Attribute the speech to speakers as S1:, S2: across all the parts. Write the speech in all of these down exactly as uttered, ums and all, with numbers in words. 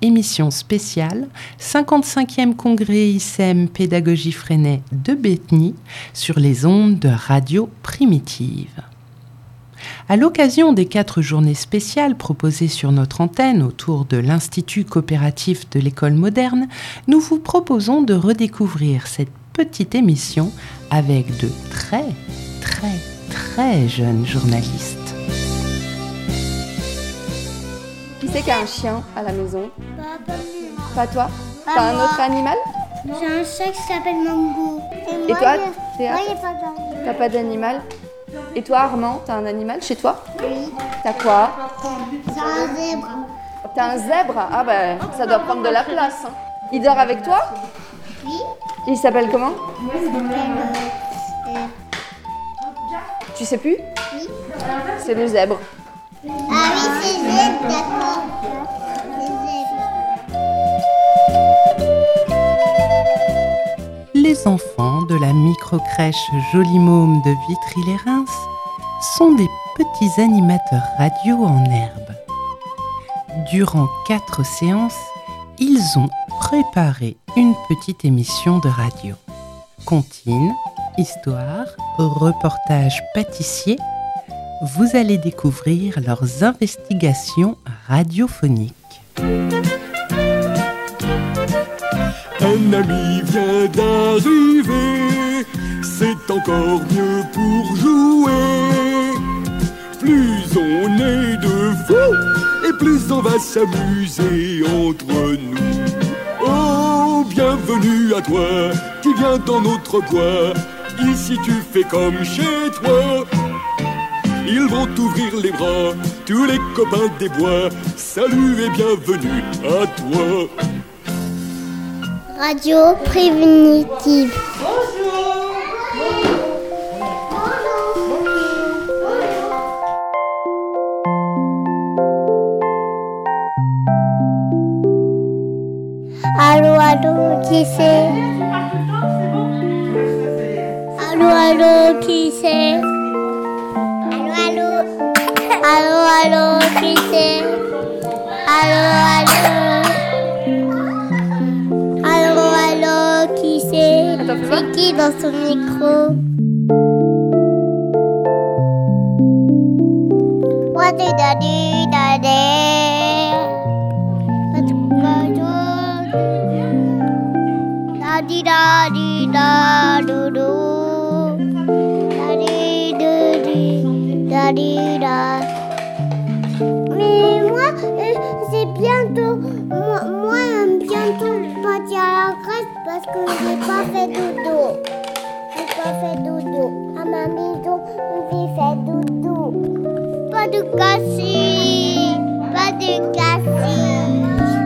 S1: émission spéciale cinquante-cinquième congrès I S E M Pédagogie Freinet de Bétheny sur les ondes de Radio Primitive. À l'occasion des quatre journées spéciales proposées sur notre antenne autour de l'Institut coopératif de l'école moderne, nous vous proposons de redécouvrir cette petite émission avec de très, très, très jeunes journalistes.
S2: Qui c'est qui a un chien à la maison? Pas toi? T'as un autre animal?
S3: J'ai un chat qui s'appelle Mango.
S2: Et, Et toi, Théa?
S3: Moi, j'ai pas d'animal.
S2: T'as pas d'animal? Et toi, Armand, t'as un animal chez toi?
S3: Oui.
S2: T'as quoi?
S3: J'ai un zèbre.
S2: T'as un zèbre? Ah ben, ça doit prendre de la place. Hein. Il dort avec toi?
S3: Oui.
S2: Il s'appelle comment?
S3: Il s'appelle... Euh,
S2: Tu sais plus?
S3: oui.
S2: C'est le zèbre.
S3: Ah oui, c'est zèbre, d'accord.
S1: Les enfants de la microcrèche Joli Môme de Vitry-les-Reims sont des petits animateurs radio en herbe. Durant quatre séances, ils ont préparé une petite émission de radio. Comptines, histoires, reportages pâtissiers, vous allez découvrir leurs investigations radiophoniques.
S4: Un ami vient d'arriver, c'est encore mieux pour jouer. Plus on est de fous, et plus on va s'amuser entre nous. Oh, bienvenue à toi, qui viens dans notre bois. Ici tu fais comme chez toi. Ils vont t'ouvrir les bras, tous les copains des bois. Salut et bienvenue à toi.
S3: Radio Primitive.
S2: Bonjour.
S3: Allô, allô, qui c'est? Allô, allô, qui c'est? Allô, allô. Allô, allô, qui c'est? Allô, allô. Allô, allô, qui c'est?
S2: Attends, fais voir.
S3: C'est qui dans son micro? Wadi dadi dadi. Dadi dadi da do do. Dadi dadi dadi da. Mais moi, euh, c'est bientôt. Moi, moi euh, bientôt partir à la crèche parce que j'ai pas fait dodo. J'ai pas fait dodo. À ma maison, j'ai fait dodo. Pas de cassis. Pas de cassis.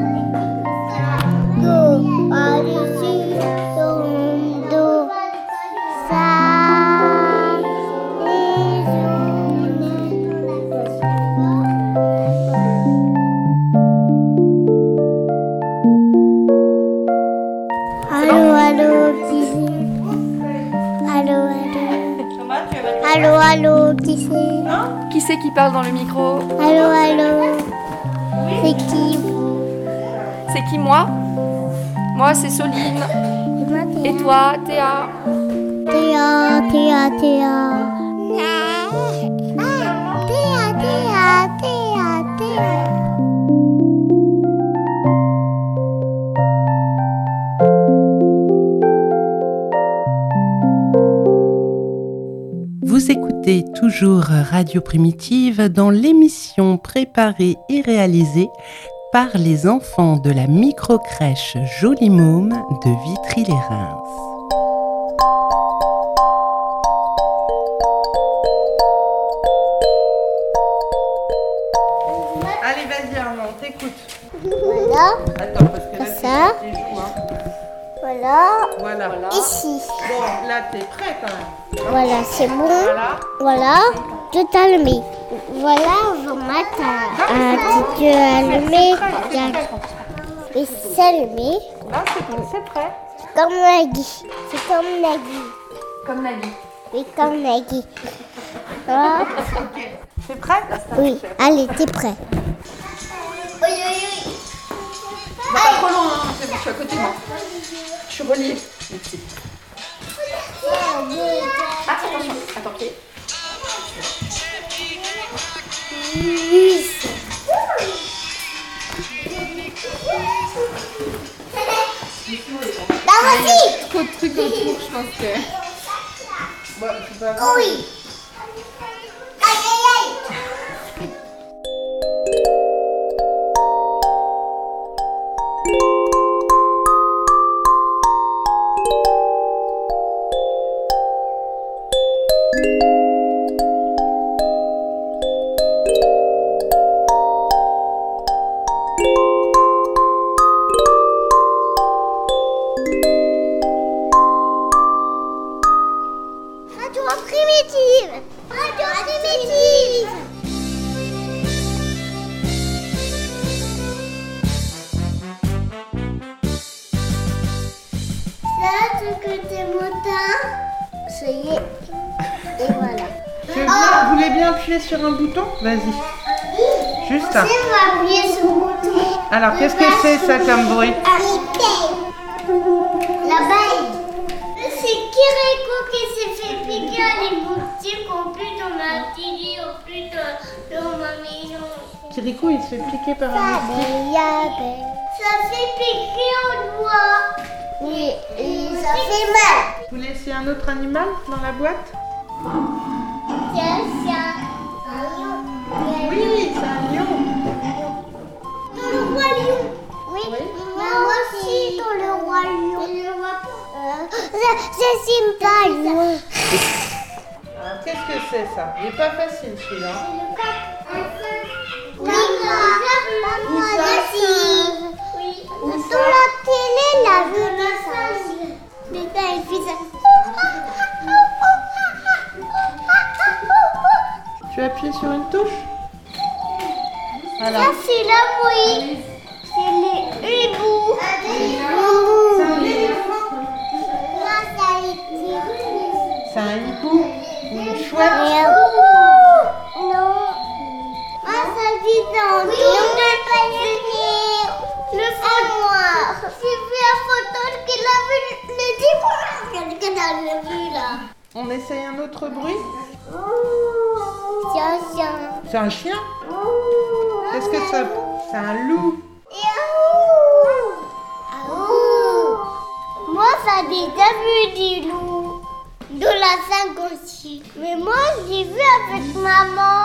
S3: Do, pas de si, do, do. Ça, les journées. Allô, allô, qui c'est? Allô, allô. Allô, allô, qui c'est?
S2: Qui c'est qui parle dans le micro?
S3: Allô, allô. C'est qui vous?
S2: C'est qui, moi? Moi, c'est Soline. Et toi, Théa?
S3: Théa, Théa, Théa. Ah, Théa, Théa, Théa, Théa.
S1: Vous écoutez toujours Radio Primitive dans l'émission préparée et réalisée par les enfants de la microcrèche Joli Môme de Vitry-les-Reims.
S2: Allez, vas-y, Armand, t'écoute.
S3: Voilà,
S2: Attends, parce que là,
S3: Ça.
S2: c'est tes joues, hein.
S3: voilà,
S2: Voilà.
S3: ici.
S2: Bon, là, t'es prêt quand même.
S3: Voilà, c'est bon.
S2: Voilà.
S3: Voilà, tout allumé. Voilà, on va mettre un petit peu allumé. Et c'est allumé.
S2: Là, c'est bon, c'est prêt.
S3: Comme Nagui. C'est comme Nagui.
S2: Comme Nagui.
S3: Oui, comme Nagui. Hop.
S2: T'es prêt?
S3: Oui, allez, t'es prêt.
S1: suis à côté de moi. Je suis reliée. Merci. Ah, attention, attends, pied.
S2: Trop de trucs autour, je pense que.
S1: Bon, c'est pas grave.
S3: Oui. Aïe, aïe, aïe. Radio primitive. Radio primitive. Là, ce côté motin, ça y est. Et voilà.
S1: Tu veux bien- vous voulez bien appuyer sur un bouton? Vas-y. Juste ça.
S3: On va appuyer sur le bouton.
S1: Alors, qu'est-ce que c'est ça comme bruit?
S3: L'abeille. C'est Kiriko qui s'est fait piquer à les boutiques au plus dans ma télé, au plus dans, dans ma maison.
S1: Kiriko, il se fait piquer par un moustique.
S3: Abeille, abeille. Ça fait piquer au doigt. Oui, et ça fait mal.
S1: Vous laissez un autre animal dans la boîte?
S3: Tiens, tiens.
S1: Oui, c'est un lion.
S3: Dans le roi lion. Oui. Moi aussi dans le roi lion. C'est Simba lion.
S1: Alors, qu'est-ce que c'est ça? Il n'est pas facile celui-là.
S3: Oui, moi aussi. Dans la télé, la vu de ça. Mais ça, il fait ça.
S1: Tu appuies sur une touche?
S3: Ça,
S1: Voilà.
S3: c'est la bruit. C'est les hiboux.
S1: C'est un éléphant.
S3: Là, ça a été.
S1: C'est un hibou. Une chouette.
S3: Non. Ah, ça dit dans le le fond noir. J'ai vu la photo qu'il a vu le dimanche. Quelqu'un a vu là.
S1: On essaye un autre bruit?
S3: Tiens, tiens.
S1: C'est un chien? Qu'est-ce que ça? C'est un loup.
S3: Moi, ça a déjà vu des loups. De la cinq aussi. Mais moi, j'ai vu avec maman.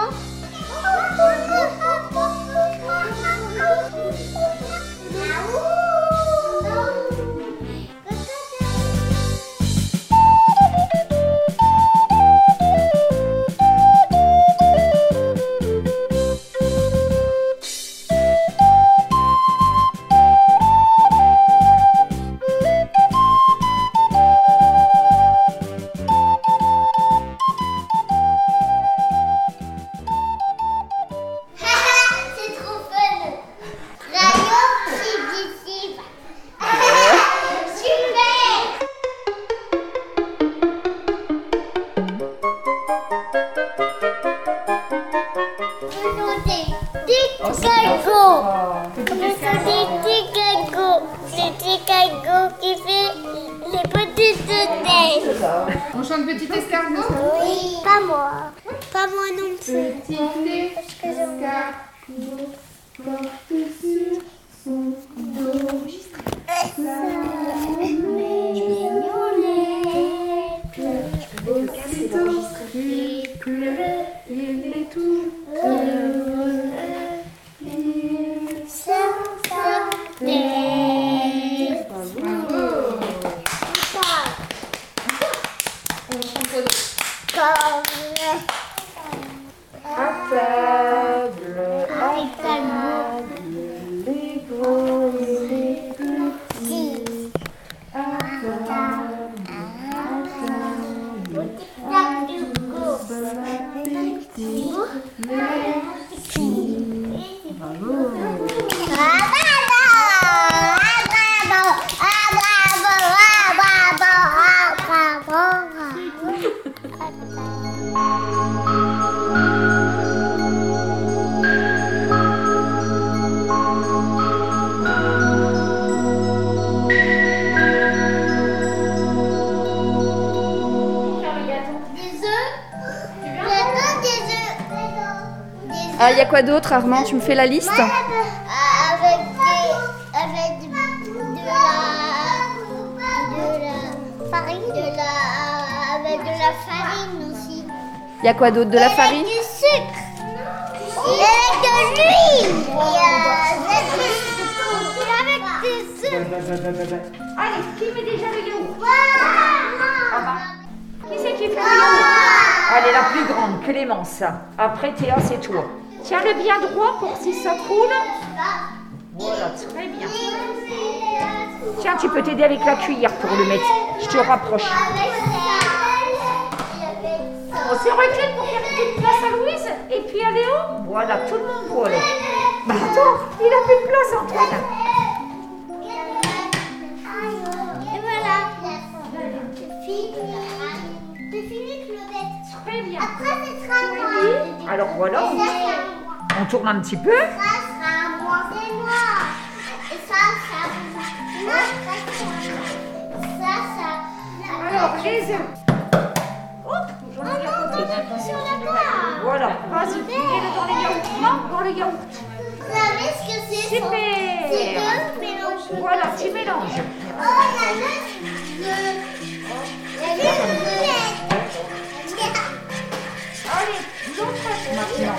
S3: C'est trop fun. Radio primitive. Super. Tic-tac-go. Tic-tac-go. C'est Tic-tac-go qui fait les petites têtes.
S2: On chante Petit Escargot?
S3: Oui. Pas moi. Pas moi non plus.
S2: Petit escargot porte sur son dos. Aussitôt qu'il pleut, il est tout heureux. Il sort sa tête. Bravo. On chante quoi d'autre? À table, à table, les gros et les petits. À table, à table, bon appétit. Merci. Bravo.
S3: Bravo.
S2: Ah, il y a quoi d'autre, Armand? Tu me fais la liste?
S3: Avec des, avec de, de la, de la farine, de la, avec de la farine aussi.
S2: Il y a quoi d'autre? De la farine?
S3: Avec du sucre. Et avec de l'huile. Et avec du sucre.
S5: Allez, qui met déjà le yaourt?
S3: Wow.
S5: Qui c'est qui fait le yaourt? Allez, la plus grande, Clémence. Après, Théa, c'est toi. Tiens-le bien droit pour si ça coule. Voilà, très bien. Tiens, tu peux t'aider avec la cuillère pour le mettre. Je te rapproche. On se recule pour faire une petite place à Louise et puis à Léo. Voilà, tout le monde voit là. Bah attends, il a plus de place, Antoine.
S3: Et voilà. C'est fini. C'est fini, Claudette.
S5: Très bien.
S3: Après, ce sera moi.
S5: Alors voilà, on, on tourne un petit peu.
S3: Ça sera moi. C'est moi. Et ça, ça. Non, ça, ça.
S5: Alors, les œufs.
S3: Oh non, non, sur la barre.
S5: Voilà, vas-y, mets-le dans les yaourts. Non, dans le yaourt.
S3: Vous savez ce que c'est?
S5: Super.
S3: C'est deux mélanges.
S5: Voilà, tu mélanges.
S3: Oh, la juste de... La juste de...
S5: Allez, l'autre maintenant.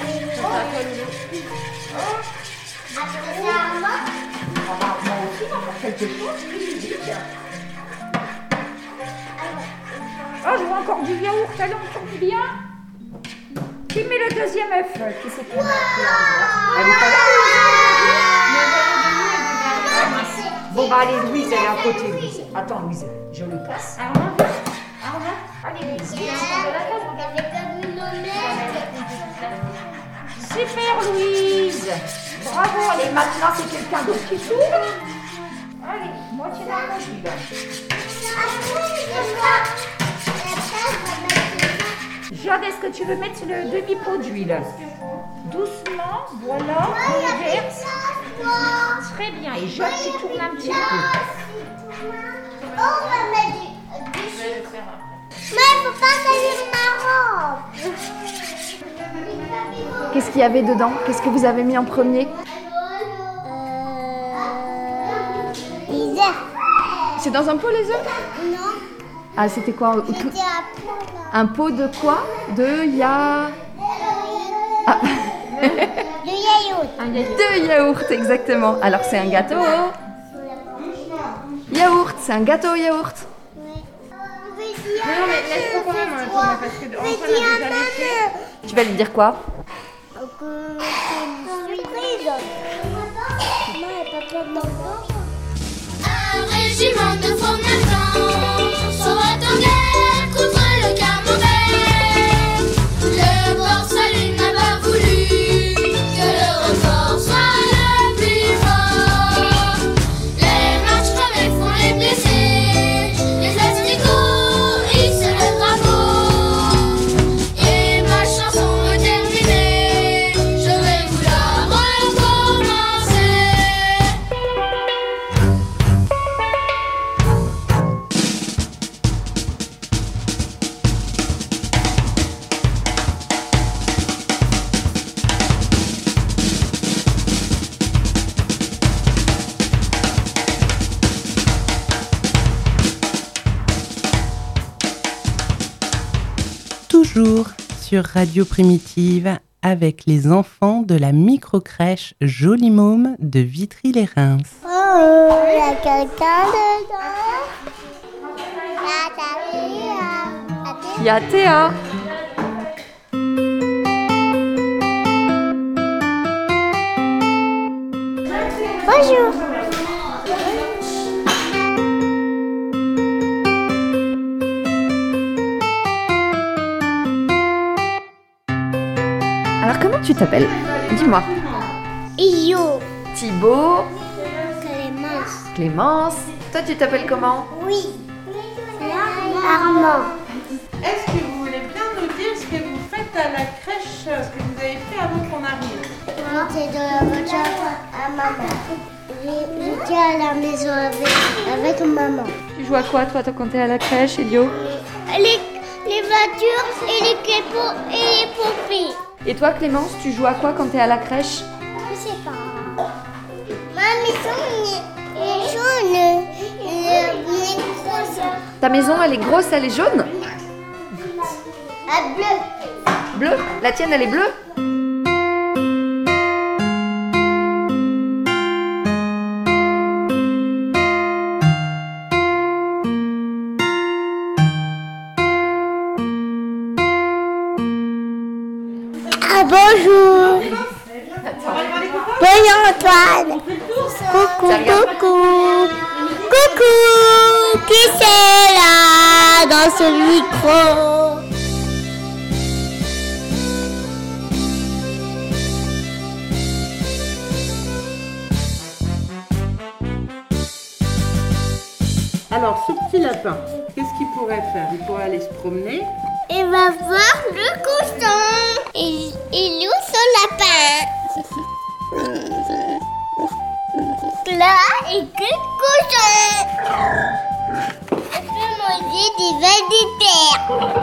S3: Après ça, moi.
S5: On va moi aussi, on va faire quelque chose. Oh, je vois encore du yaourt. Allez, on tourne bien. Qui met le deuxième œuf? Qui c'est qui met? Elle est pas là, Louise? Bon, bah allez, Louise, elle est à côté, Louise. Attends, Louise, je le passe. Armand, Armand, allez, Louise.
S3: Avec comme une omelette.
S5: Super, Louise. Bravo, allez, maintenant, c'est quelqu'un d'autre qui tourne. Allez, moitié d'argent, là. Jade, est-ce que tu veux mettre le demi-pot d'huile? Doucement, voilà, on verse. Très bien, et Jade, tu tournes un petit peu.
S3: Oh, on va mettre du, du sucre. Mais il faut pas salir ma robe.
S2: Qu'est-ce qu'il y avait dedans? Qu'est-ce que vous avez mis en premier?
S3: Euh... Les œufs.
S2: C'est dans un pot les œufs?
S3: Non.
S2: Ah, c'était quoi?
S3: C'était à plat, là.
S2: Un pot de quoi? De ya... Ah.
S3: Le yaourt.
S2: De yaourt, exactement. Alors c'est un gâteau au... Yaourt, c'est un gâteau au yaourt.
S3: Non, mais laisse-moi quand même un tour, parce que Antoine a déjà laissé.
S2: Tu vas lui dire quoi?
S3: Que c'est une surprise. Maman, elle n'a pas peur d'enfant.
S6: Un régiment de formations sera en guerre contre le camembert. Le port salut n'a pas voulu que le renfort soit le plus fort. Les marches crevées font les blessés, les asticots hissent le drapeau. Et ma chanson est terminée, je vais vous la recommencer.
S1: Toujours sur Radio Primitive avec les enfants de la microcrèche Joli Môme de Vitry-les-Reims.
S3: Oh, il y a quelqu'un dedans. La Théa.
S2: Il y a Théa.
S3: Bonjour.
S2: Alors comment tu t'appelles? Dis-moi.
S3: Io.
S2: Thibaut,
S3: Clémence.
S2: Clémence. Toi tu t'appelles comment?
S3: Oui. Armand.
S1: Est-ce que vous voulez bien nous dire ce que vous faites à la crèche, ce que vous avez fait avant qu'on arrive?
S3: J'étais dans la voiture à maman. J'étais à la maison avec, avec maman.
S2: Tu joues à quoi toi quand t'es à la crèche, Elio?
S3: Les, les voitures et les crépos et les poupées.
S2: Et toi Clémence, tu joues à quoi quand t'es à la crèche?
S3: Je sais pas. Ma maison est jaune. Elle est grosse.
S2: Ta maison, elle est grosse, elle est jaune?
S3: Elle est bleue.
S2: Bleue? La tienne, elle est bleue?
S3: Ah bonjour. Bonjour Antoine. Coucou, coucou. Coucou. Qui c'est là dans ce micro?
S1: Alors, ce petit lapin, qu'est-ce qu'il pourrait faire? Il pourrait aller se promener.
S3: Il va voir le cochon. Il, il loue son lapin. Là, il que le cochon. Il peut manger des vers de terre.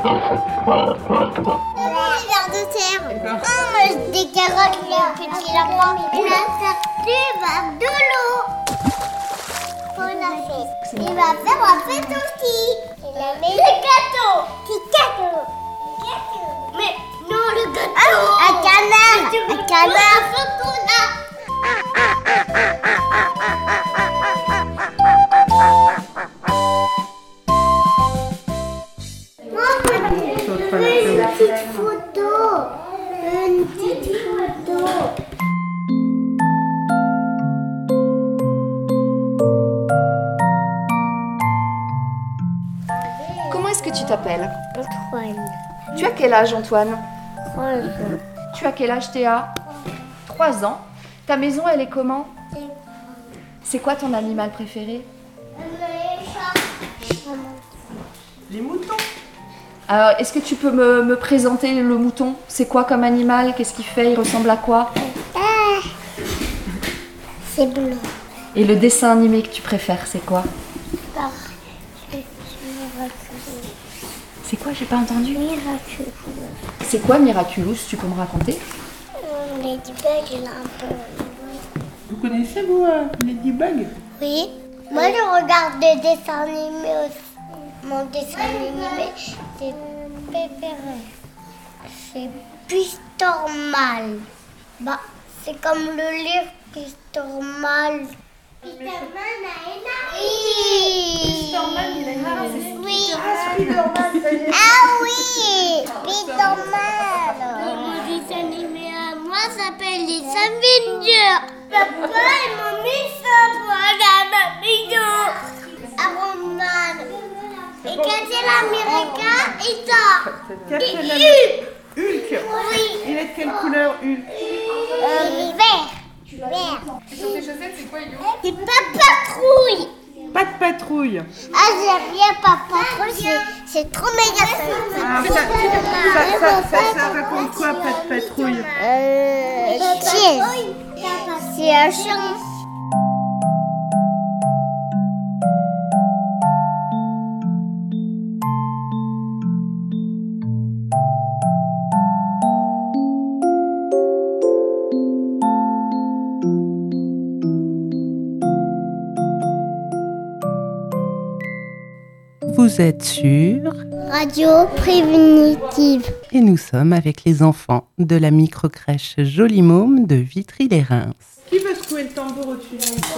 S3: Des vers de terre. On mange des carottes, le petit lapin. Il va faire des vers de l'eau. On a fait. Il va faire la fête aussi. Il a mis le gâteau. Petit gâteau. Gâteau. Mais non, le gâteau. Ah, un canard. Un canard. Chocolat. Une petite photo. Une petite photo.
S2: Comment est-ce que tu t'appelles?
S3: Antoine.
S2: Tu as quel âge Antoine?
S3: Trois ans.
S2: Tu as quel âge Théa? Trois ans. Ta maison, elle est comment? C'est quoi ton animal préféré?
S1: Les moutons.
S2: Alors, est-ce que tu peux me, me présenter le mouton? C'est quoi comme animal? Qu'est-ce qu'il fait? Il ressemble à quoi?
S3: Ah, c'est blanc.
S2: Et le dessin animé que tu préfères, c'est quoi?
S3: Ah,
S2: C'est quoi? J'ai pas entendu.
S3: Miraculeux.
S2: C'est quoi Miraculous? Tu peux me raconter?
S3: Ladybug, il a un peu.
S1: Vous connaissez, vous, euh, Ladybug?
S3: Oui. Moi, je regarde des dessins animés aussi. Mon dessin animé, c'est préféré. C'est Pistormal. Bah, c'est comme le livre Pistormal. Pistormal a énorme. Pistormal, il a énorme. Oui. Ah oui, Pistormal. Mon dessin animé à moi s'appelle les Avengers. Papa et mamie sont pour la maison. Iron Man. Et Captain America et Thor.
S1: Captain
S3: Et
S1: America. Hulk.
S3: Oui.
S1: Il est de quelle couleur, Hulk?
S3: Euh, vert. Vert. C'est Papa Trouille.
S1: Pas de patrouille.
S3: Ah, j'aime bien Papa Trouille. c'est- C'est trop méga
S1: Ah, ça, ça, ça, ça, ça raconte quoi, pas de patrouille?
S3: Euh, Cheese. C'est un chien.
S1: Vous êtes sur...
S3: Radio Prévenitive.
S1: Et nous sommes avec les enfants de la microcrèche Joli Môme de Vitry-les-Reims. Qui veut secouer le tambour au-dessus du micro?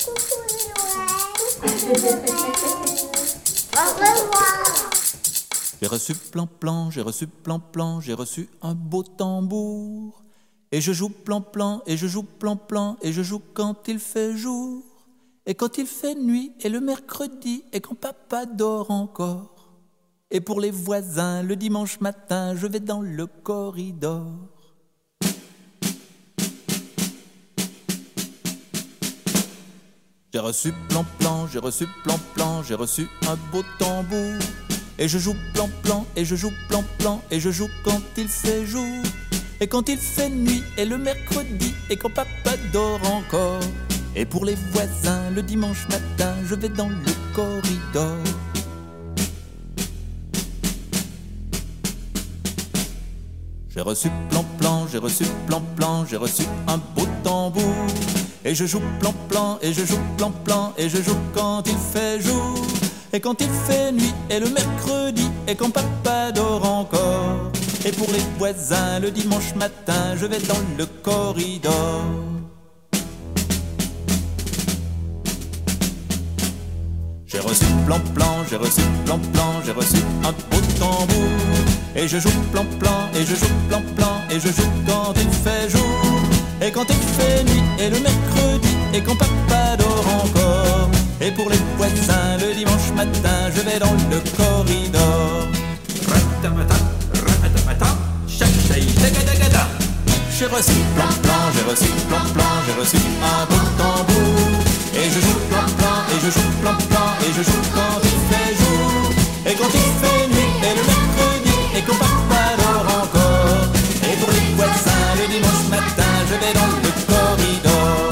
S3: Au revoir.
S7: J'ai reçu plan-plan, j'ai reçu plan-plan, j'ai reçu un beau tambour. Et je joue plan-plan, et je joue plan-plan, et je joue quand il fait jour. Et quand il fait nuit, et le mercredi, et quand papa dort encore. Et pour les voisins, le dimanche matin, je vais dans le corridor. J'ai reçu plan-plan, j'ai reçu plan-plan, j'ai reçu un beau tambour. Et je joue plan-plan, et je joue plan-plan, et je joue quand il fait jour. Et quand il fait nuit, et le mercredi, et quand papa dort encore. Et pour les voisins, le dimanche matin, je vais dans le corridor. J'ai reçu plan-plan, j'ai reçu plan-plan, j'ai reçu un beau tambour. Et je joue plan-plan, et je joue plan-plan, et je joue quand il fait jour. Et quand il fait nuit, et le mercredi, et quand papa dort encore. Et pour les voisins, le dimanche matin, je vais dans le corridor. J'ai reçu plan-plan, j'ai reçu plan-plan, j'ai reçu un beau tambour. Et je joue plan-plan, et je joue plan-plan, et je joue quand il fait jour. Et quand il fait nuit, et le mercredi, et quand papa dort encore. Et pour les voisins, le dimanche matin, je vais dans le corridor. J'ai reçu plan-plan, j'ai reçu plan-plan, j'ai reçu un beau tambour. Et je joue plan-plan, et je joue plan-plan, et je joue quand il fait jour. Et quand il fait nuit, et le mercredi, et quand papa dort encore. Et pour les voisins, le dimanche matin, je vais dans le corridor.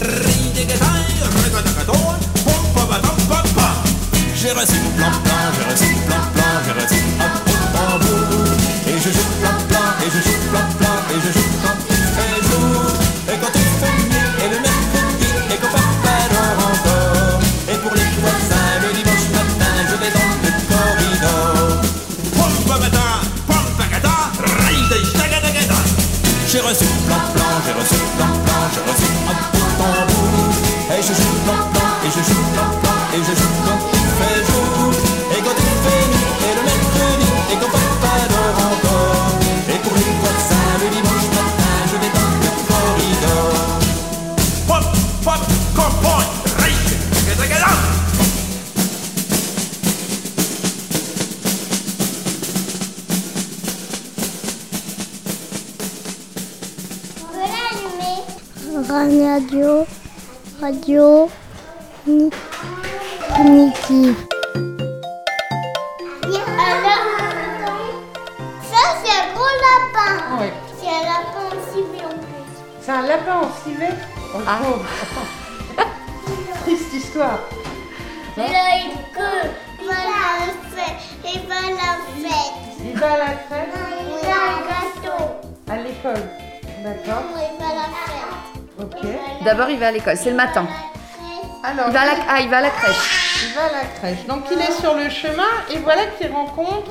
S7: J'ai reçu plan-plan, j'ai reçu plan-plan, j'ai reçu un beau tambour. Et je joue plan-plan, et je joue plan-plan, et je joue quand il fait jour. Et quand il fait nuit, et le mercredi, et quand papa dort encore. Et pour les voisins, le dimanche matin, je vais dans le corridor. J'ai reçu plan-plan, j'ai reçu plan-plan, j'ai reçu un beau tambour. Et je joue plan-plan, et je joue plan-plan, et je joue quand il fait jour. Et quand il fait nuit, et le mercredi, et quand papa dort encore. Et pour les voisins, le dimanche matin, je vais dans le corridor. Pop, pop, compoint, reich, tagada.
S3: Radio, radio, primitive. Ça, c'est un gros lapin.
S1: Oui.
S3: C'est un lapin en civet en plus.
S1: C'est un lapin en civet. Oh,
S2: Ah.
S1: pauvre. Triste histoire.
S3: Il a une queue. Il va à la fête. Il va à la fête.
S1: Il va à la crèche
S3: Il a un gâteau.
S1: à l'école. D'accord.
S3: Il va à la fête.
S1: Ok.
S2: D'abord, il va à l'école, c'est le matin.
S1: Alors,
S2: Il va à la, ah, il va à la crèche.
S1: il va à la crèche. Donc il est sur le chemin et voilà qu'il rencontre.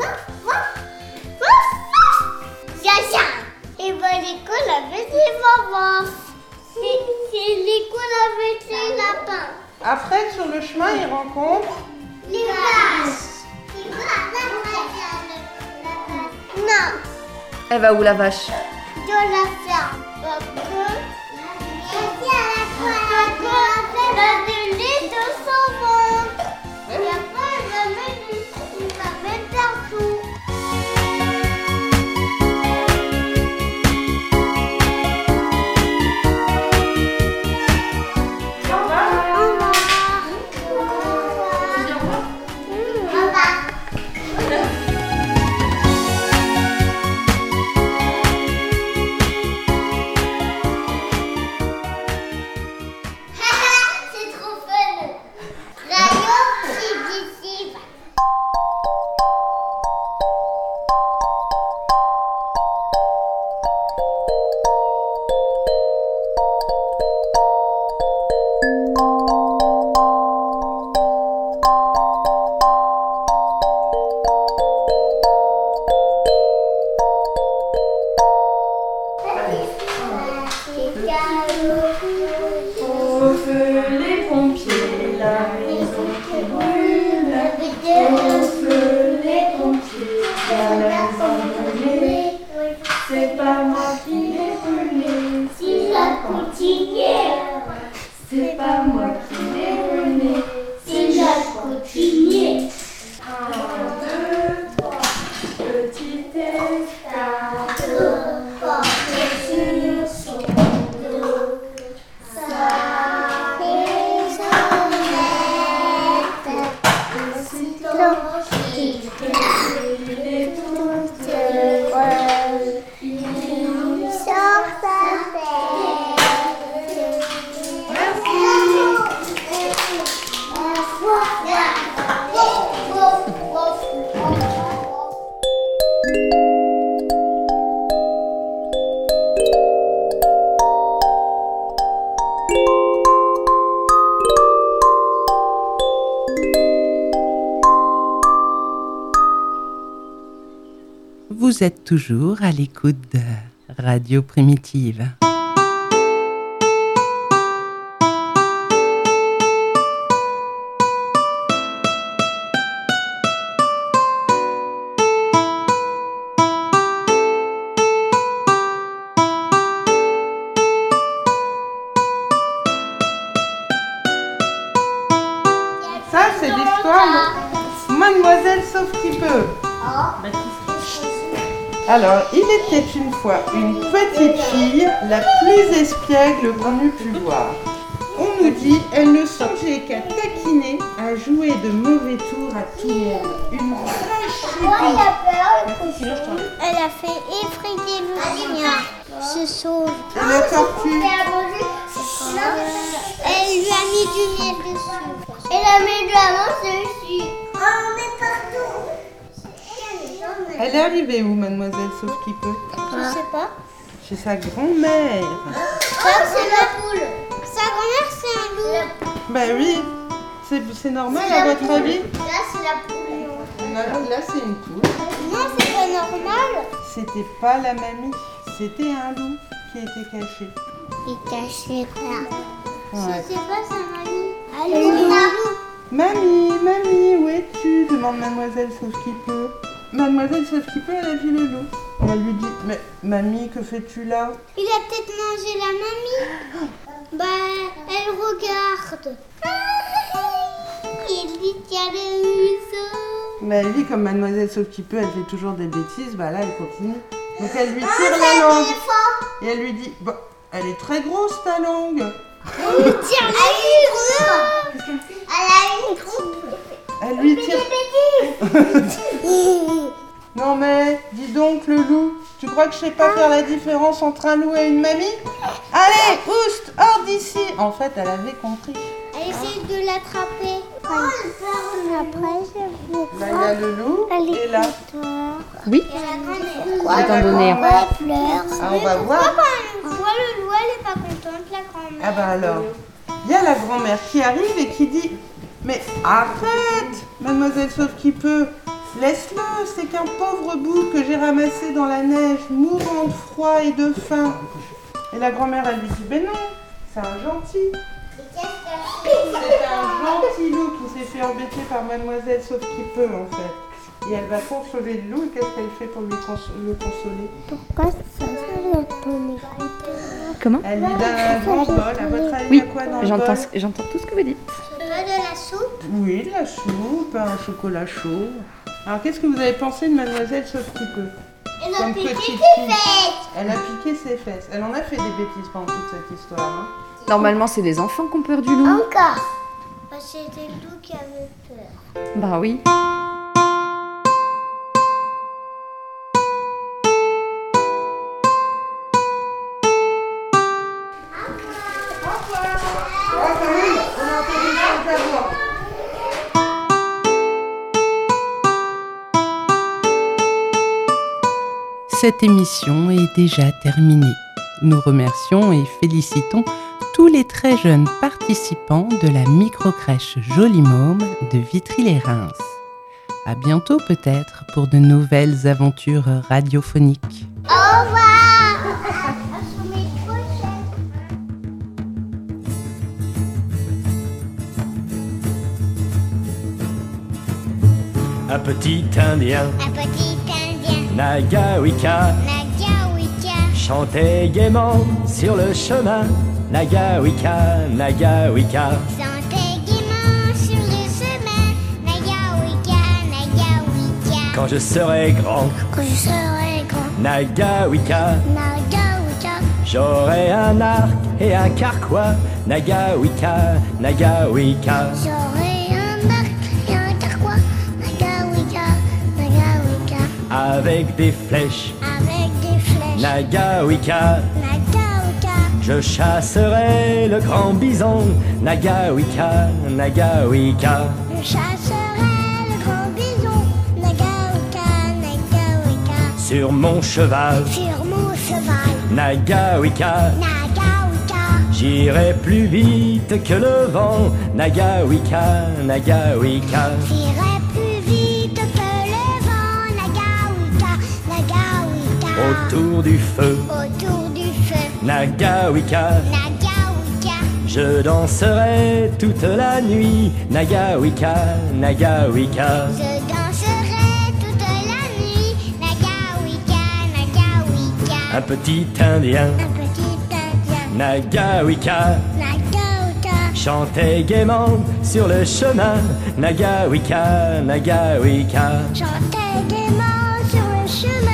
S3: Jaja. Il va à l'école avec les mamans. C'est c'est l'école avec les lapins.
S1: Après, sur le chemin, il rencontre.
S3: Les vaches. Il va à la vache. Non.
S2: Elle va où la vache?
S3: Dans la ferme. Parce que il a du lait dans son ventre. Et après, il va mettre, du- il va mettre partout. Au revoir. Au revoir. C'est trop fun. Radio primitive.
S1: Au feu les pompiers, la maison qui brûle. Au feu les pompiers.
S3: c'est pas moi qui l'ai volé, c'est notre cotinier. Un, deux, trois, petit escargot, porté sur son dos, sa maisonnette, aussitôt qu'il est toute heureuse, il sort sa tête. Merci.
S1: Vous êtes toujours à l'écoute de Radio Primitive. Ça, c'est l'histoire de Mademoiselle Sauf qui peut. Alors, il était une fois une petite fille, la plus espiègle qu'on eût pu voir. On nous dit, elle ne songeait qu'à taquiner, à jouer de mauvais tours à tout le monde. Une vraie chipie.
S3: Elle a fait effrayer le chien. Se sauve.
S1: Et la tortue.
S3: Elle lui a mis du miel dessus. Elle a mis de la menthe dessus. On en met partout.
S1: Elle est arrivée où, Mademoiselle Sauf qui peut?
S3: Je sais pas.
S1: Chez sa grand-mère.
S3: Ça, c'est la poule. Sa grand-mère, c'est un loup.
S1: Ben oui, c'est, c'est normal
S3: C'est
S1: à
S3: la
S1: votre
S3: poule.
S1: avis?
S3: Là, c'est la poule.
S1: Là, là, c'est une poule.
S3: Non, c'est pas normal.
S1: C'était pas la mamie, c'était un loup qui était caché.
S3: Il cachait pas.
S1: Ouais.
S3: Je sais pas, sa mamie. Allô, loup.
S1: Mamie, mamie, où es-tu? Demande Mademoiselle Sauf qui peut. Mademoiselle Sauf qui peut, elle a vu le loup. Elle lui dit, mais mamie, que fais-tu là?
S3: Il a peut-être mangé la mamie. Bah, elle regarde. Il lui tient le museau.
S1: Mais oui, comme Mademoiselle Sauf qui peut, elle fait toujours des bêtises, bah là, elle continue. Donc elle lui
S3: Ah,
S1: tire
S3: c'est
S1: la
S3: un
S1: langue.
S3: éléphant.
S1: Et elle lui dit, bah, elle est très grosse ta langue.
S3: Elle lui tire la langue. Elle a une trompe.
S1: Elle lui tire... Non mais, dis donc le loup, tu crois que je sais pas faire la différence entre un loup et une mamie? Allez, oust, hors d'ici. En fait, elle avait compris.
S3: Elle essaie de l'attraper. Après, je veux
S1: Là, il y a le loup, et là...
S2: Oui.
S3: Et la grand-mère.
S2: Étant donné.
S3: Elle pleure.
S1: Ah, on va voir.
S3: Pourquoi quand on voit le loup, elle est pas contente, la grand-mère?
S1: Ah bah alors, il y a la grand-mère qui arrive et qui dit, mais arrête, Mademoiselle Sauf qui peut, laisse-le, c'est qu'un pauvre bout que j'ai ramassé dans la neige, mourant de froid et de faim. Et la grand-mère, elle lui dit, ben non, c'est un gentil. C'est un gentil loup qui s'est fait embêter par Mademoiselle Sauf qui peut, en fait. Et elle va consoler le loup, et qu'est-ce qu'elle fait pour lui cons- le consoler?
S3: Pourquoi ça, ça doit pas m'écouter?
S2: Comment?
S1: Elle lui donne un grand bol, à votre avis, il y
S2: Oui,
S1: a quoi dans le
S2: j'entends,
S1: bol?
S2: j'entends tout ce que vous dites.
S3: C'est pas de la soupe?
S1: Oui, de la soupe, un chocolat chaud. Alors, qu'est-ce que vous avez pensé de Mademoiselle Sauf qui peut?
S3: Elle a
S1: Comme
S3: piqué
S1: petite
S3: ses
S1: fille.
S3: fesses.
S1: Elle a piqué ses fesses. Elle en a fait des bêtises pendant toute cette histoire. Hein.
S2: Normalement, c'est les enfants qui ont peur du loup.
S3: Encore. Parce que c'était le loup qui avait peur.
S2: Bah oui.
S1: Ah, quand même, on a entendu une chose à voir. Cette émission est déjà terminée. Nous remercions et félicitons tous les très jeunes participants de la microcrèche Joli Môme de Vitry-les-Reims. À bientôt peut-être pour de nouvelles aventures radiophoniques.
S3: Au revoir. À la semaine prochaine.
S7: Un petit Indien,
S3: Un petit Indien.
S7: Nagawika,
S3: Nadia Wicca.
S7: chantait gaiement sur le chemin
S8: Nagawika, Nagawika.
S3: Chantez gaiement sur le chemin, Nagawika, Nagawika.
S8: Quand je serai grand,
S3: Quand je serai grand,
S8: Nagawika,
S3: Nagawika.
S8: j'aurai un arc et un carquois. Nagawika, Nagawika.
S3: J'aurai un arc et un carquois, Nagawika, Nagawika.
S8: Avec des flèches,
S3: Avec des flèches,
S8: Nagawika.
S3: Nagawika.
S8: Je chasserai le grand bison. Nagawika, Nagawika.
S3: Je chasserai le grand bison, Nagawika, Nagawika.
S8: Sur mon cheval,
S3: Sur mon cheval,
S8: Nagawika.
S3: Nagawika.
S8: J'irai plus vite que le vent. Nagawika, Nagawika.
S3: J'irai plus vite que le vent, Nagawika, Nagawika.
S8: Autour du feu,
S3: Autour du feu,
S8: Nagawika.
S3: Nagawika.
S8: Je danserai toute la nuit. Nagawika, Nagawika.
S3: Je danserai toute la nuit, Nagawika, Nagawika.
S8: Un petit indien,
S3: Un petit indien,
S8: Nagawika,
S3: Nagawika.
S8: chantait gaiement sur le chemin. Nagawika, Nagawika.
S3: Chantait gaiement sur le chemin,